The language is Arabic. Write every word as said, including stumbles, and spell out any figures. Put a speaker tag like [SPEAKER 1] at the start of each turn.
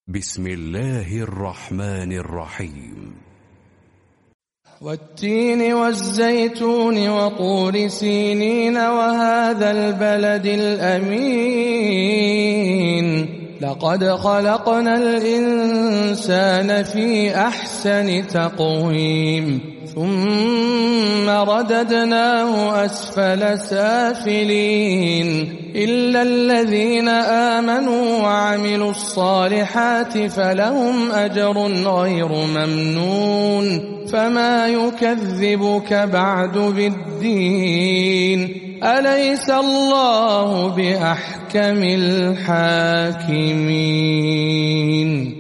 [SPEAKER 1] بسم الله الرحمن الرحيم.
[SPEAKER 2] والتين والزيتون وطور سينين وهذا البلد الأمين لقد خلقنا الإنسان في أحسن تقويم ثم رددناه أسفل سافلين إلا الذين آمنوا وعملوا الصالحات فلهم أجر غير ممنون فما يكذبك بعد بالدين أليس الله بأحكم الحاكمين.